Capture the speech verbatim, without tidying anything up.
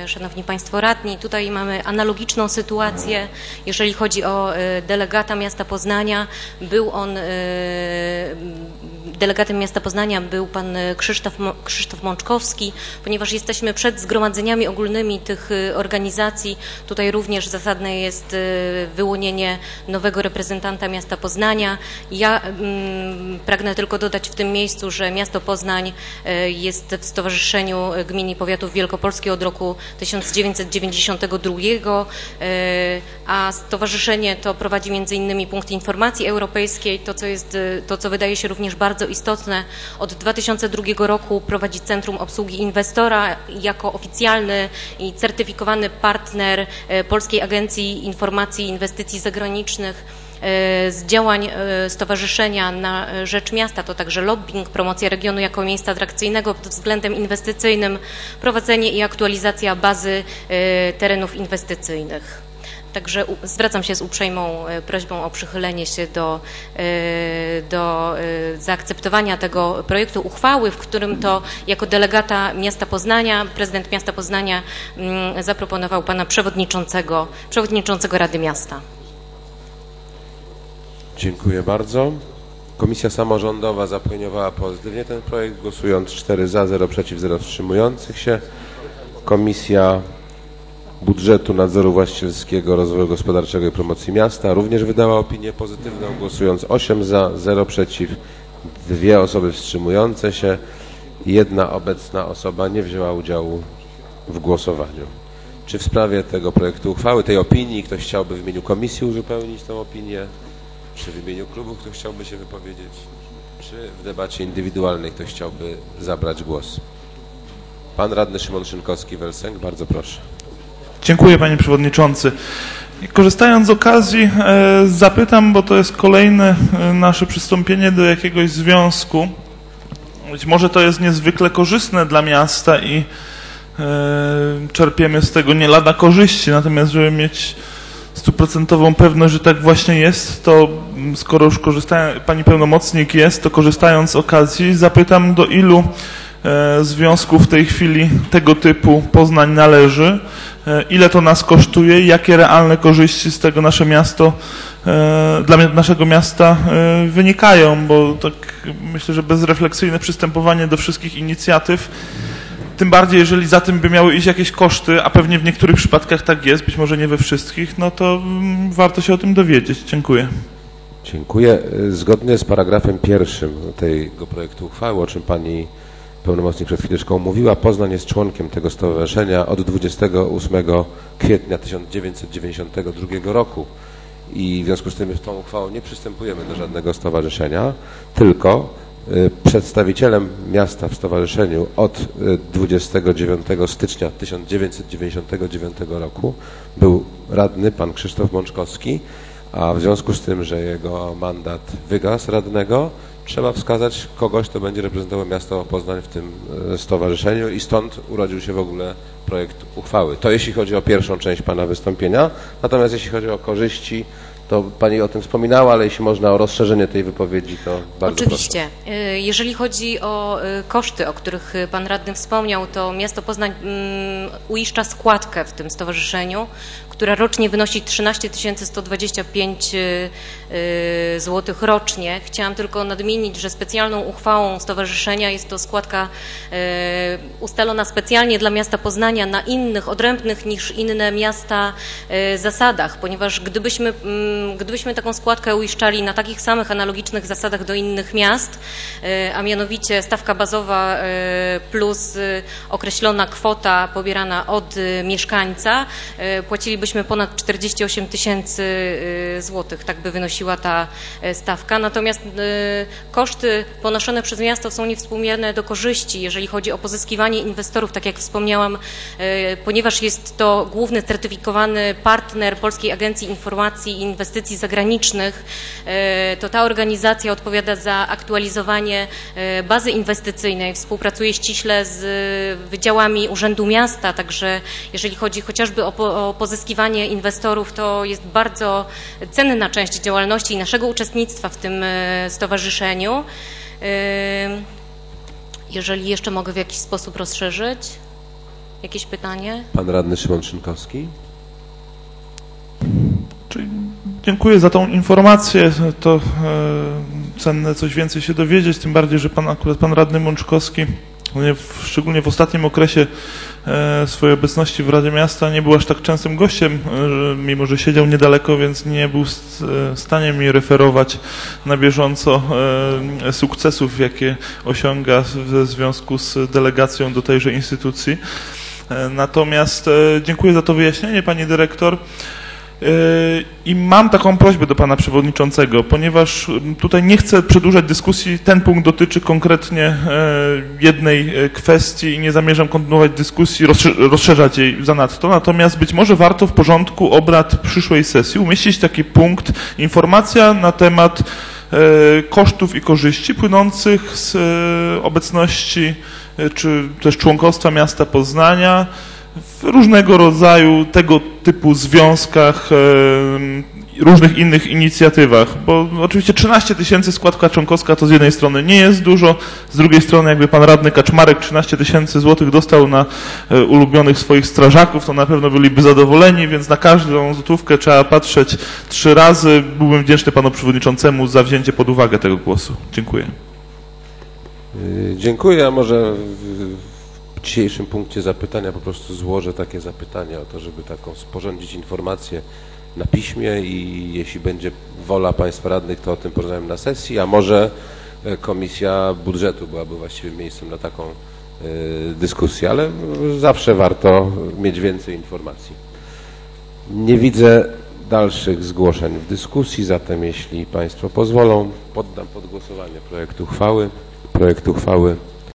Szanowni Państwo Radni. Tutaj mamy analogiczną sytuację, jeżeli chodzi o delegata miasta Poznania. Był on, delegatem miasta Poznania był pan Krzysztof, Krzysztof Mączkowski. Ponieważ jesteśmy przed zgromadzeniami ogólnymi tych organizacji, tutaj również zasadne jest wyłonienie nowego reprezentanta miasta Poznania. Ja mm, pragnę tylko dodać w tym miejscu, że miasto Poznań jest w Stowarzyszeniu Gmin i Powiatów Wielkopolski od roku tysiąc dziewięćset dziewięćdziesiątego drugiego, a stowarzyszenie to prowadzi między innymi punkt informacji europejskiej, to co jest, to co wydaje się również bardzo istotne. Od dwa tysiące drugiego roku prowadzi Centrum Obsługi Inwestora jako oficjalny i certyfikowany partner Polskiej Agencji Informacji i Inwestycji Zagranicznych. Z działań stowarzyszenia na rzecz miasta to także lobbying, promocja regionu jako miejsca atrakcyjnego pod względem inwestycyjnym, prowadzenie i aktualizacja bazy terenów inwestycyjnych. Także zwracam się z uprzejmą prośbą o przychylenie się do, do zaakceptowania tego projektu uchwały, w którym to jako delegata miasta Poznania, prezydent miasta Poznania zaproponował pana przewodniczącego, przewodniczącego Rady Miasta. Dziękuję bardzo. Komisja Samorządowa zaopiniowała pozytywnie ten projekt, głosując cztery za, zero przeciw, zero wstrzymujących się. Komisja Budżetu, Nadzoru Właścicielskiego, Rozwoju Gospodarczego i Promocji Miasta również wydała opinię pozytywną, głosując osiem za, zero przeciw, dwie osoby wstrzymujące się. Jedna obecna osoba nie wzięła udziału w głosowaniu. Czy w sprawie tego projektu uchwały, tej opinii, ktoś chciałby w imieniu komisji uzupełnić tę opinię? Czy w imieniu klubu ktoś chciałby się wypowiedzieć? Czy w debacie indywidualnej ktoś chciałby zabrać głos? Pan radny Szymon Szynkowski-Welsenk, bardzo proszę. Dziękuję, panie przewodniczący. Korzystając z okazji e, zapytam, bo to jest kolejne e, nasze przystąpienie do jakiegoś związku. Być może to jest niezwykle korzystne dla miasta i e, czerpiemy z tego nie lada korzyści, natomiast żeby mieć stuprocentową pewność, że tak właśnie jest, to skoro już korzystają, pani pełnomocnik jest, to korzystając z okazji zapytam, do ilu e, związków w tej chwili tego typu Poznań należy, e, ile to nas kosztuje i jakie realne korzyści z tego nasze miasto, e, dla naszego miasta e, wynikają, bo tak myślę, że bezrefleksyjne przystępowanie do wszystkich inicjatyw, tym bardziej, jeżeli za tym by miały iść jakieś koszty, a pewnie w niektórych przypadkach tak jest, być może nie we wszystkich, no to warto się o tym dowiedzieć. Dziękuję. Dziękuję. Zgodnie z paragrafem pierwszym tego projektu uchwały, o czym pani pełnomocnik przed chwileczką mówiła, Poznań jest członkiem tego stowarzyszenia od dwudziestego ósmego kwietnia tysiąc dziewięćset dziewięćdziesiątego drugiego roku i w związku z tym z tą uchwałą nie przystępujemy do żadnego stowarzyszenia, tylko przedstawicielem miasta w stowarzyszeniu od dwudziestego dziewiątego stycznia tysiąc dziewięćset dziewięćdziesiątego dziewiątego roku był radny pan Krzysztof Mączkowski, a w związku z tym, że jego mandat wygasł radnego, trzeba wskazać kogoś, kto będzie reprezentował miasto Poznań w tym stowarzyszeniu i stąd urodził się w ogóle projekt uchwały. To jeśli chodzi o pierwszą część pana wystąpienia, natomiast jeśli chodzi o korzyści, to pani o tym wspominała, ale jeśli można o rozszerzenie tej wypowiedzi, to bardzo Oczywiście. proszę. Jeżeli chodzi o koszty, o których pan radny wspomniał, to miasto Poznań uiszcza składkę w tym stowarzyszeniu, która rocznie wynosi trzynaście tysięcy sto dwadzieścia pięć złotych rocznie. Chciałam tylko nadmienić, że specjalną uchwałą stowarzyszenia jest to składka ustalona specjalnie dla miasta Poznania na innych, odrębnych niż inne miasta zasadach, ponieważ gdybyśmy, gdybyśmy taką składkę uiszczali na takich samych analogicznych zasadach do innych miast, a mianowicie stawka bazowa plus określona kwota pobierana od mieszkańca, płacilibyśmy ponad czterdzieści osiem tysięcy złotych, tak by wynosiła ta stawka. Natomiast koszty ponoszone przez miasto są niewspółmierne do korzyści, jeżeli chodzi o pozyskiwanie inwestorów, tak jak wspomniałam, ponieważ jest to główny certyfikowany partner Polskiej Agencji Informacji i Inwestycji Zagranicznych, to ta organizacja odpowiada za aktualizowanie bazy inwestycyjnej, współpracuje ściśle z wydziałami Urzędu Miasta, także jeżeli chodzi chociażby o, po, o pozyskiwanie inwestorów, to jest bardzo cenna część działalności i naszego uczestnictwa w tym stowarzyszeniu. Jeżeli jeszcze mogę w jakiś sposób rozszerzyć. Jakieś pytanie? Pan radny Szymon Szynkowski. Czyli dziękuję za tą informację. To e, cenne coś więcej się dowiedzieć, tym bardziej, że pan akurat pan radny Mączkowski, w, szczególnie w ostatnim okresie e, swojej obecności w Radzie Miasta nie był aż tak częstym gościem, e, mimo że siedział niedaleko, więc nie był w e, stanie mi referować na bieżąco e, sukcesów, jakie osiąga w związku z delegacją do tejże instytucji. E, natomiast e, dziękuję za to wyjaśnienie, pani dyrektor. I mam taką prośbę do pana przewodniczącego, ponieważ tutaj nie chcę przedłużać dyskusji, ten punkt dotyczy konkretnie jednej kwestii i nie zamierzam kontynuować dyskusji, rozszerzać jej zanadto, natomiast być może warto w porządku obrad przyszłej sesji umieścić taki punkt, informacja na temat kosztów i korzyści płynących z obecności czy też członkostwa miasta Poznania w różnego rodzaju tego typu związkach, e, różnych innych inicjatywach, bo oczywiście trzynaście tysięcy składka członkowska to z jednej strony nie jest dużo, z drugiej strony jakby pan radny Kaczmarek trzynaście tysięcy złotych dostał na e, ulubionych swoich strażaków, to na pewno byliby zadowoleni, więc na każdą złotówkę trzeba patrzeć trzy razy. Byłbym wdzięczny panu przewodniczącemu za wzięcie pod uwagę tego głosu. Dziękuję. Dziękuję, a może w W dzisiejszym punkcie zapytania po prostu złożę takie zapytania o to, żeby taką sporządzić informację na piśmie i jeśli będzie wola państwa radnych, to o tym porozmawiamy na sesji, a może Komisja Budżetu byłaby właściwym miejscem na taką y, dyskusję, ale zawsze warto mieć więcej informacji. Nie widzę dalszych zgłoszeń w dyskusji, zatem jeśli państwo pozwolą, poddam pod głosowanie projekt uchwały. Projekt uchwały